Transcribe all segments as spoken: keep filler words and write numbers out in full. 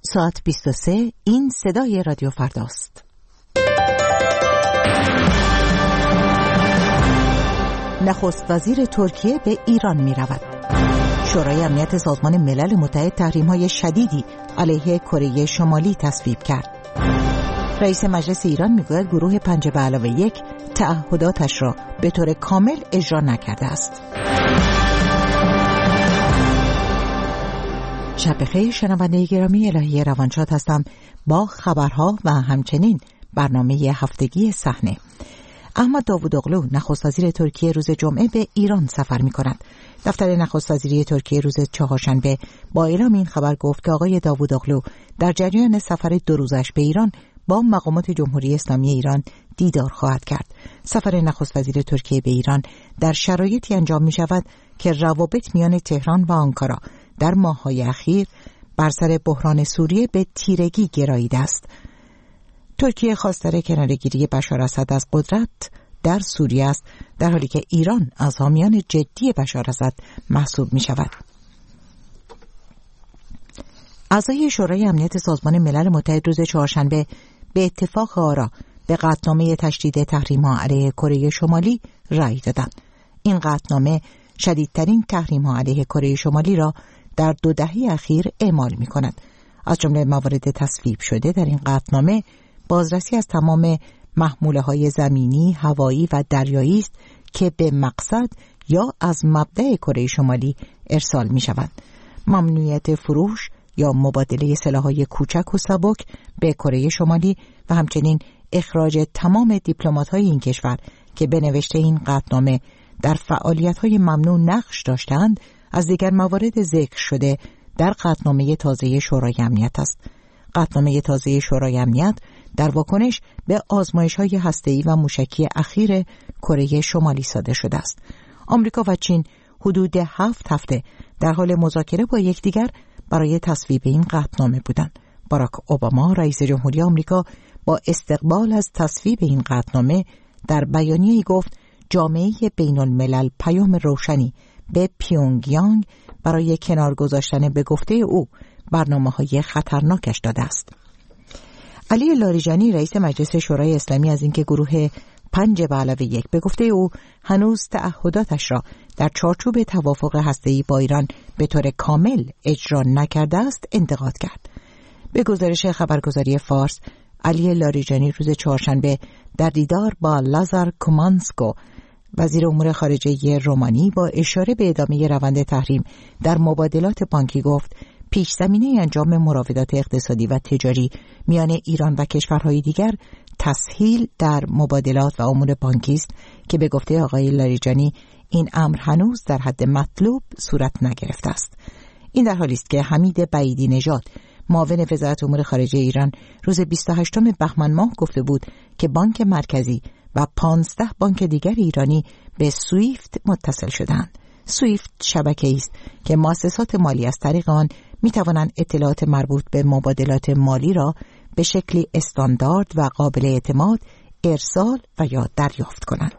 ساعت بیست و سه. این صدای رادیو فرداست. نخست وزیر ترکیه به ایران می رود. شورای امنیت سازمان ملل متحد تحریم‌های شدیدی علیه کره شمالی تصویب کرد. رئیس مجلس ایران میگوید گروه پنج به علاوه یک تعهداتش را به طور کامل اجرا نکرده است. شب بخیر شنونده گرامی، الهی روانشاد هستم با خبرها و همچنین برنامه هفتگی صحنه. احمد داوودوغلو نخست وزیر ترکیه روز جمعه به ایران سفر می کند. دفتر نخست وزیری ترکیه روز چهارشنبه با اعلام این خبر گفت که آقای داوودوغلو در جریان سفر دو روزش به ایران با مقامات جمهوری اسلامی ایران دیدار خواهد کرد. سفر نخست وزیر ترکیه به ایران در شرایطی انجام می شود که روابط میان تهران و آنکارا در ماه‌های اخیر بر سر بحران سوریه به تیرگی گراییده است. ترکیه خواستار کناره‌گیری بشار اسد از قدرت در سوریه است، در حالی که ایران از حامیان جدی بشار اسد محسوب می شود. اعضای شورای امنیت سازمان ملل متحد روز چهارشنبه به اتفاق آرا به قطعنامه تشدید تحریم‌ها علیه کره شمالی رأی دادند. این قطعنامه شدیدترین تحریم‌ها علیه کره شمالی را در دو دهه اخیر اعمال می‌کند. از جمله موارد تصویب شده در این قطعنامه بازرسی از تمام محموله‌های زمینی، هوایی و دریایی است که به مقصد یا از مبدأ کره شمالی ارسال می‌شوند. ممنوعیت فروش یا مبادله سلاح‌های کوچک و سبک به کره شمالی و همچنین اخراج تمام دیپلمات‌های این کشور که به نوشته این قطعنامه در فعالیت‌های ممنوع نقش داشتند از دیگر موارد ذکر شده در قطعنامه تازه شورای امنیت است. قطعنامه تازه شورای امنیت در واکنش به آزمایش‌های هسته‌ای و موشکی اخیر کره شمالی صادر شده است. آمریکا و چین حدود هفت هفته در حال مذاکره با یکدیگر برای تصویب این قطعنامه بودند. باراک اوباما رئیس جمهوری آمریکا با استقبال از تصویب این قطعنامه در بیانیه‌ای گفت جامعه بین الملل پیام روشنی به پیونگیانگ برای کنار گذاشتن به گفته او برنامه‌های خطرناکش داده است. علی لاریجانی رئیس مجلس شورای اسلامی از اینکه گروه پنج به علاوه یک به گفته او هنوز تعهداتش را در چارچوب توافق هسته‌ای با ایران به طور کامل اجرا نکرده است انتقاد کرد. به گزارش خبرگزاری فارس، علی لاریجانی روز چهارشنبه در دیدار با لازار کومانسکو وزیر امور خارجه رومانی با اشاره به ادامه روند تحریم در مبادلات بانکی گفت پیش زمینه انجام مراودات اقتصادی و تجاری میان ایران و کشورهای دیگر تسهیل در مبادلات و امور بانکی است که به گفته آقای لاریجانی این امر هنوز در حد مطلوب صورت نگرفته است. این در حالی است که حمید بعیدی نژاد معاون وزارت امور خارجه ایران روز بیست و هشتم بهمن ماه گفته بود که بانک مرکزی و پانزده بانک دیگر ایرانی به سویفت متصل شدند. سویفت شبکه‌ای است که مؤسسات مالی از طریق آن می توانند اطلاعات مربوط به مبادلات مالی را به شکلی استاندارد و قابل اعتماد ارسال و یا دریافت کنند.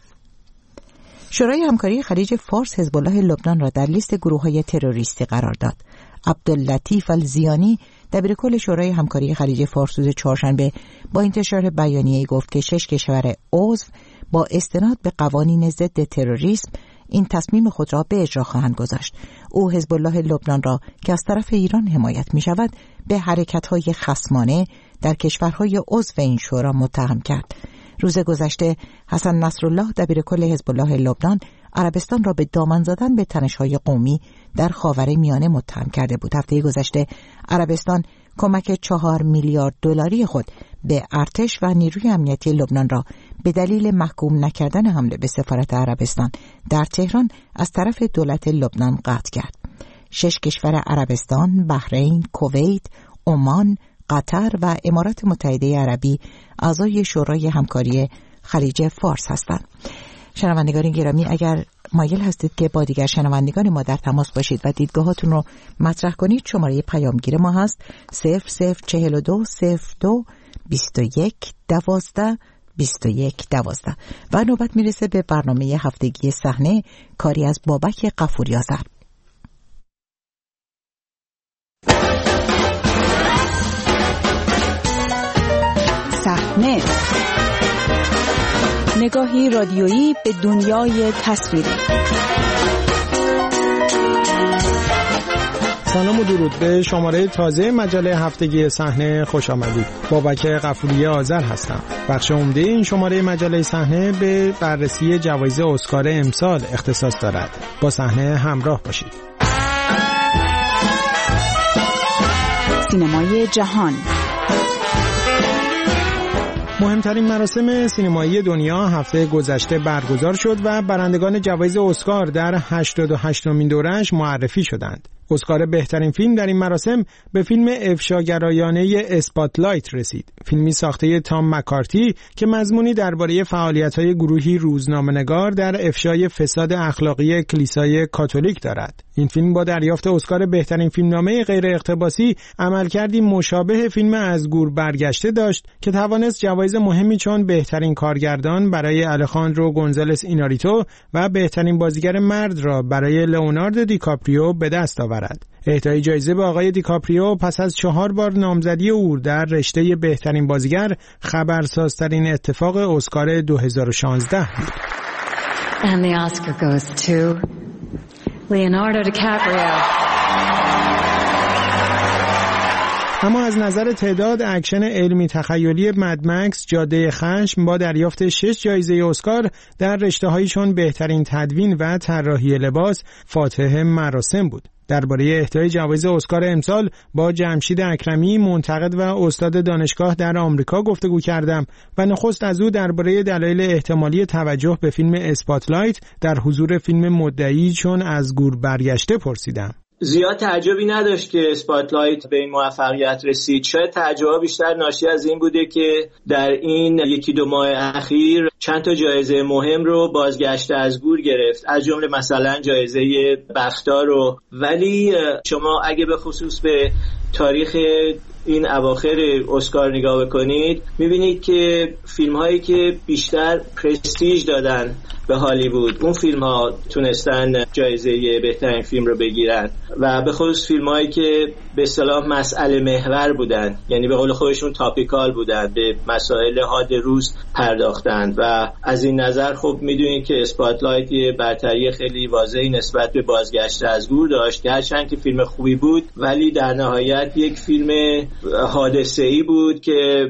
شورای همکاری خلیج فارس حزب الله لبنان را در لیست گروه‌های تروریستی قرار داد. عبداللطیف الزیانی دبیرکل شورای همکاری خلیج فارس روز چهارشنبه با انتشار بیانیه‌ای گفت که شش کشور عضو با استناد به قوانین ضد تروریسم این تصمیم خود را به اجرا خواهند گذاشت. او حزب الله لبنان را که از طرف ایران حمایت می شود به حرکت‌های خصمانه در کشورهای عضو این شورا متهم کرد. روز گذشته حسن نصرالله دبیرکل حزب الله لبنان عربستان را به دامن زدن به تنش‌های قومی در خاورمیانه متهم کرده بود. هفته گذشته عربستان کمک چهار میلیارد دلاری خود به ارتش و نیروی امنیتی لبنان را به دلیل محکوم نکردن حمله به سفارت عربستان در تهران از طرف دولت لبنان قطع کرد. شش کشور عربستان، بحرین، کویت، عمان، قطر و امارات متحده عربی اعضای شورای همکاری خلیج فارس هستند. شنوندگان گرامی، اگر مایل هستید که با دیگر شنوندگان ما در تماس باشید و دیدگاهاتون رو مطرح کنید، شماره پیامگیر ما هست صفر صفر چهل و دو صفر دو بیست و یک دوازده بیست و یک دوازده و نوبت میرسه به برنامه هفتگی صحنه، کاری از بابک غفوری آذر. نگاهی رادیویی به دنیای تصویری. سلام و درود به شماره تازه مجله هفتگی صحنه خوش آمدید. بابک غفوری آذر هستم. بخش عمده این شماره مجله صحنه به بررسی جوایز اسکار امسال اختصاص دارد. با صحنه همراه باشید. سینمای جهان. مهمترین مراسم سینمایی دنیا هفته گذشته برگزار شد و برندگان جوایز اسکار در هشتاد و هشتمین دوره‌اش معرفی شدند. اسکار بهترین فیلم در این مراسم به فیلم افشاگرایانه اسپاتلایت رسید. فیلمی ساخته تام مکارتی که مضمونی درباره فعالیت‌های گروهی روزنامه‌نگار در افشای فساد اخلاقی کلیسای کاتولیک دارد. این فیلم با دریافت اسکار بهترین فیلمنامه غیر اقتباسی عملکردی مشابه فیلم از گور برگشته داشت که توانست جوایز مهمی چون بهترین کارگردان برای الخاندرو گونزالس ایناریتو و بهترین بازیگر مرد را برای لئوناردو دیکاپریو به دست آورد. اهدای جایزه به آقای دیکاپریو پس از چهار بار نامزدی او در رشته بهترین بازیگر خبرسازترین اتفاق اسکار دو هزار و شانزده بود. And the Oscar goes to Leonardo DiCaprio. اما از نظر تعداد اکشن علمی تخیلی مدمکس جاده خشم با دریافت شش جایزه اسکار در رشته‌هایی چون بهترین تدوین و طراحی لباس فاتح مراسم بود. درباره اهدای جوایز اسکار امسال با جمشید اکرمی منتقد و استاد دانشگاه در آمریکا گفتگو کردم و نخست از او درباره دلایل احتمالی توجه به فیلم اسپاتلایت در حضور فیلم مدعی چون از گور برگشته پرسیدم. زیاد تعجبی نداشت که اسپاتلایت به این موفقیت رسید. شاید تعجب بیشتر ناشی از این بوده که در این یکی دو ماه اخیر چند تا جایزه مهم رو بازگشته از گور گرفت، از جمله مثلا جایزه بفتا رو. ولی شما اگه به خصوص به تاریخ این اواخر اسکار نگاه بکنید میبینید که فیلم هایی که بیشتر پرستیژ دادن به هالیوود اون فیلم ها تونستن جایزه بهترین فیلم رو بگیرن و به خصوص فیلم هایی که به اصطلاح مسئله محور بودن، یعنی به قول خودشون تاپیکال بودن، به مسائل حاد روز پرداختن. و از این نظر خب میدونید که اسپاتلایت یه برتری خیلی واضحی نسبت به بازگشت از گور داشت، هرچند که فیلم خوبی بود ولی در نهایت یک فیلم حادثه‌ای بود که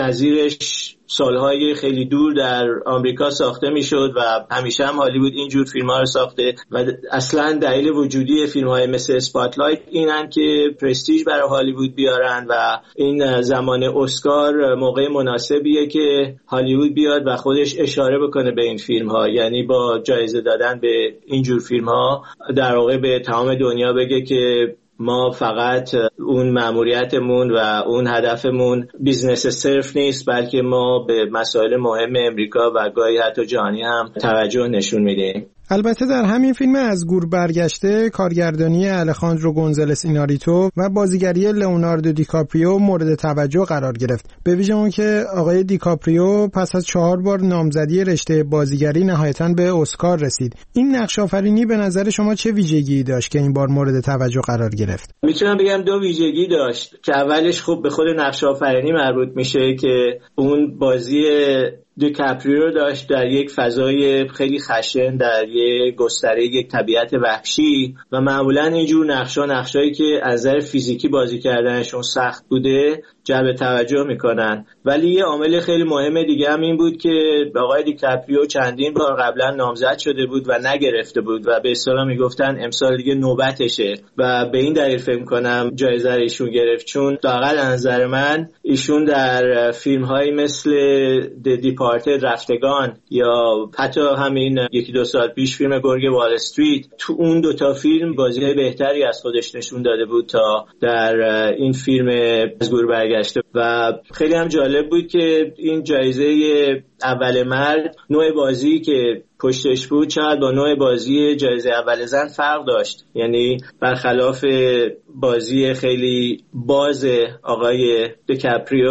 نظیرش سالهای خیلی دور در آمریکا ساخته میشد و همیشه هم هالیوود اینجور فیلم‌ها رو ساخته و اصلا دلیل وجودی فیلم‌های مثل اسپاتلایت اینن که پرستیژ برای هالیوود بیارن و این زمان اسکار موقع مناسبیه که هالیوود بیاد و خودش اشاره بکنه به این فیلم‌ها، یعنی با جایزه دادن به اینجور فیلم‌ها در واقع به تمام دنیا بگه که ما فقط اون مأموریتمون و اون هدفمون بیزنس صرف نیست، بلکه ما به مسائل مهم امریکا و گاهی حتی جهانی هم توجه نشون میدیم. البته در همین فیلم از گور برگشته کارگردانی الخاندرو گونزالس ایناریتو و بازیگری لئوناردو دیکاپریو مورد توجه قرار گرفت، به ویژه اون که آقای دیکاپریو پس از چهار بار نامزدی رشته بازیگری نهایتاً به اسکار رسید. این نقش آفرینی به نظر شما چه ویژگی داشت که این بار مورد توجه قرار گرفت؟ میتونم بگم دو ویژگی داشت که اولش خب به خود نقش آفرینی مربوط میشه که اون بازی دیکاپریو داشت در یک فضای خیلی خشن، در یک گستره یک طبیعت وحشی و معمولا اینجور نقشا نقشایی که از نظر فیزیکی بازی کردنشون سخت بوده جلب توجه میکنن. ولی یه عامل خیلی مهم دیگه هم این بود که آقای دیکاپریو چندین بار قبلا نامزد شده بود و نگرفته بود و به اصطلاح میگفتن امسال دیگه نوبتشه و به این دلیل فکر کنم جایزه رو ایشون گرفت، چون واقعا از نظر من ایشون در فیلم هایی مثل د دیپارتد رفتگان یا حتی همین یکی دو سال پیش فیلم گرگ وال استریت، تو اون دوتا فیلم بازی بهتری از خودش نشون داده بود تا در این فیلم از گور برگشته. و خیلی هم جالب بود که این جایزه اول مرد نوع بازی که پشتش بود چقدر با نوع بازی جایزه اول زن فرق داشت، یعنی برخلاف بازی خیلی باز آقای دیکاپریو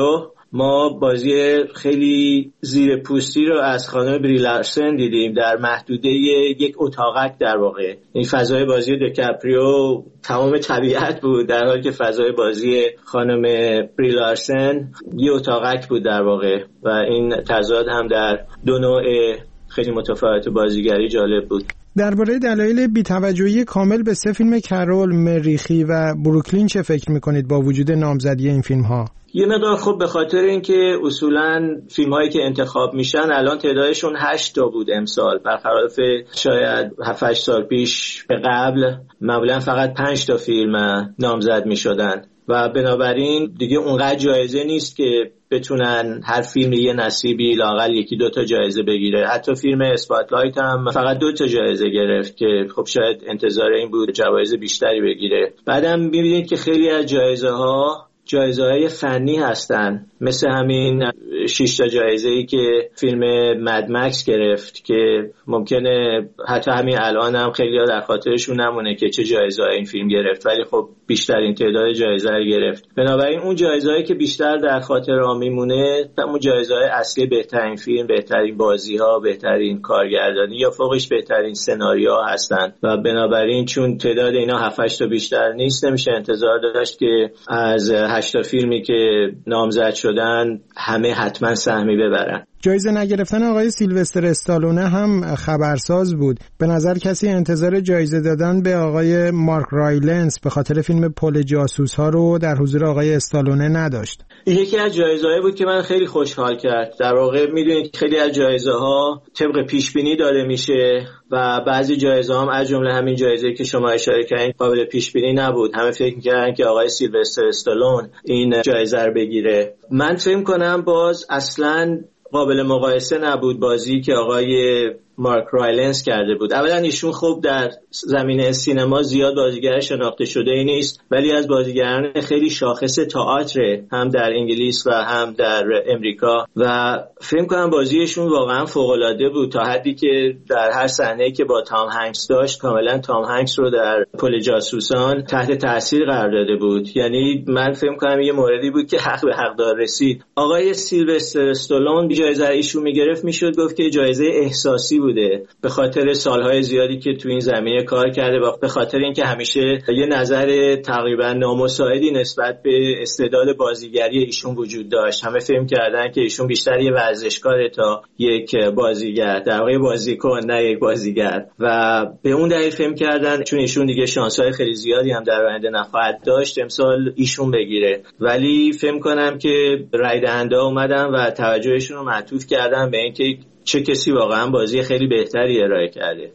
ما بازی خیلی زیر پوستی رو از خانم بری لارسن دیدیم در محدوده یک اتاقک. در واقع این فضای بازی دیکاپریو تمام طبیعت بود، در حالی که فضای بازی خانم بری لارسن یه اتاقک بود در واقع، و این تضاد هم در دو نوع خیلی متفاوت بازیگری جالب بود. درباره دلایل بی‌توجهی کامل به سه فیلم کرول، مریخی و بروکلین چه فکر می‌کنید با وجود نامزدی این فیلم‌ها؟ یه مقدار خب به خاطر اینکه اصولاً فیلم‌هایی که انتخاب میشن الان تعدادشون هشت تا بود امسال، برخلاف شاید هفت هشت سال پیش به قبل معمولاً فقط پنج تا فیلم نامزد میشدن و بنابراین دیگه اونقدر جایزه نیست که بتونن هر فیلم یه نصیبی لااقل یکی دو تا جایزه بگیره. حتی فیلم اسپاتلایت هم فقط دو تا جایزه گرفت که خب شاید انتظار این بود جوایز بیشتری بگیره. بعدم می‌بینید که خیلی از جایزه ها جایزه‌های فنی هستن، مثل همین شش تا جایزه‌ای که فیلم مدمکس گرفت که ممکنه حتی همین الان هم خیلی‌ها در خاطرشون نمونه که چه جایزه‌ای این فیلم گرفت، ولی خب بیشترین تعداد جایزه رو گرفت. بنابراین اون جایزه‌ای که بیشتر در خاطر میمونه اون جایزه‌های اصلی بهترین فیلم، بهترین بازی‌ها، بهترین کارگردانی یا فوقش بهترین سناریوها هستن و بنابراین چون تعداد اینا هفت هشت تا بیشتر نیست نمیشه انتظار داشت که از هشت تا فیلمی که نامزد شدن همه حتما سهمی ببرن. جایزه نگرفتن آقای سیلوستر استالونه هم خبرساز بود. به نظر کسی انتظار جایزه دادن به آقای مارک رایلنس به خاطر فیلم پل جاسوس ها رو در حضور آقای استالونه نداشت. یکی از جایزه‌ای بود که من خیلی خوشحال کرد. در واقع میدونید خیلی از جایزه ها طبق پیش بینی داده میشه و بعضی جایزه هم از جمله همین جایزه‌ای که شما اشاره کردین قابل پیش بینی نبود. همه فکر می‌کردن که آقای سیلوستر استالون این جایزه رو بگیره. من فکر می‌کنم باز اصلاً قابل مقایسه نبود بازی که آقای مارک رایلنس کرده بود. اولا ایشون خوب در زمینه سینما زیاد بازیگر شناخته شده ای نیست، ولی از بازیگران خیلی شاخص تئاتر هم در انگلیس و هم در امریکا و فکر کنم بازیشون واقعا فوق العاده بود تا حدی که در هر صحنه‌ای که با تام هنگس داشت کاملا تام هنگس رو در پل جاسوسان تحت تاثیر قرار داده بود. یعنی من فکر کنم یه موردی بود که حق به حقدار رسید. آقای سیلوستر استالون جایزه ایشون میگرفت میشد گفت که جایزه احساسی بوده به خاطر سالهای زیادی که تو این زمینه کار کرده و به خاطر اینکه همیشه یه نظر تقریبا نامساعدی نسبت به استعداد بازیگری ایشون وجود داشت. همه فهم کردن که ایشون بیشتر یه ورزشکار تا یک بازیگر، در واقع بازیکن نه یک بازیگر، و به اون دلیل فهم کردن چون ایشون دیگه شانس‌های خیلی زیادی هم در آینده نخواهد داشت امسال ایشون بگیره. ولی فهم کنم که رای دهنده اومدن و توجهشون رو معطوف کردن به اینکه چه کسی واقعا بازی خیلی بهتری ارائه کرده.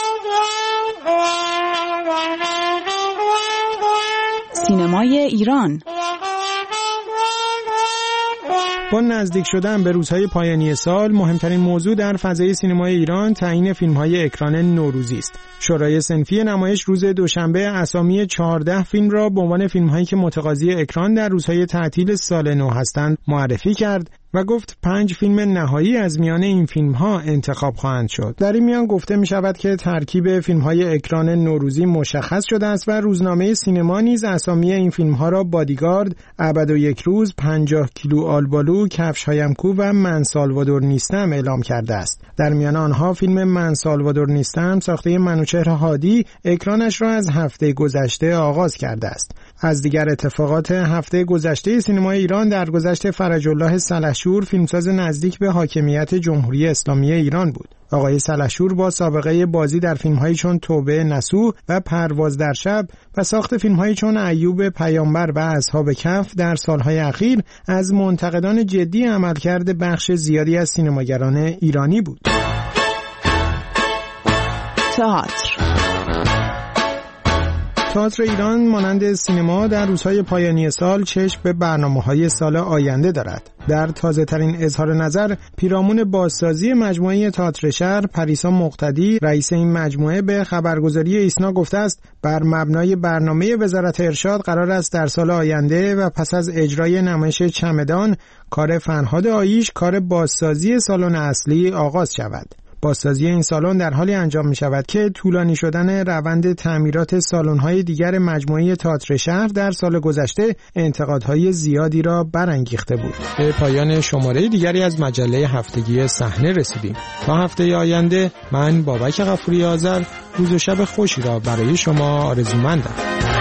سینمای ایران. با نزدیک شدن به روزهای پایانی سال مهمترین موضوع در فضای سینمای ایران تعیین فیلم‌های اکران نوروزی است. شورای صنفی نمایش روز دوشنبه اسامی چهارده فیلم را به عنوان فیلم‌هایی که متقاضی اکران در روزهای تعطیل سال نو هستند معرفی کرد و گفت پنج فیلم نهایی از میان این فیلم‌ها انتخاب خواهند شد. در این میان گفته می شود که ترکیب فیلم‌های اکران نوروزی مشخص شده است و روزنامه سینما نیز اسامی این فیلم‌ها را بادیگارد، ابد و یک روز، پنجاه کیلو آلبالو، کفش‌هایم کو و من سالوادور نیستم اعلام کرده است. در میان آنها فیلم من سالوادور نیستم ساخته منوچهر هادی اکرانش را از هفته گذشته آغاز کرده است. از دیگر اتفاقات هفته گذشته سینمای ایران در گذشت فرج الله سلحشور فیلمساز نزدیک به حاکمیت جمهوری اسلامی ایران بود. آقای سلحشور با سابقه بازی در فیلم‌هایی چون توبه نصوح و پرواز در شب و ساخت فیلم‌هایی چون ایوب پیامبر و اصحاب کهف در سالهای اخیر از منتقدان جدی عملکرد بخش زیادی از سینماگران ایرانی بود. تئاتر. تئاتر ایران مانند سینما در روزهای پایانی سال چشم به برنامه‌های سال آینده دارد. در تازه‌ترین اظهار نظر پیرامون بازسازی مجموعه تئاتر شهر پریسا مقتدی رئیس این مجموعه به خبرگزاری ایسنا گفته است بر مبنای برنامه وزارت ارشاد قرار است در سال آینده و پس از اجرای نمایش چمدان کار فرهاد آییش کار بازسازی سالن اصلی آغاز شود. بازسازی این سالن در حالی انجام می شود که طولانی شدن روند تعمیرات سالن‌های دیگر مجموعه تئاتر شهر در سال گذشته انتقادهای زیادی را برانگیخته بود. به پایان شماره دیگری از مجله هفتگی صحنه رسیدیم. تا هفته آینده من بابک غفوری آذر روز و شب خوشی را برای شما آرزومندم.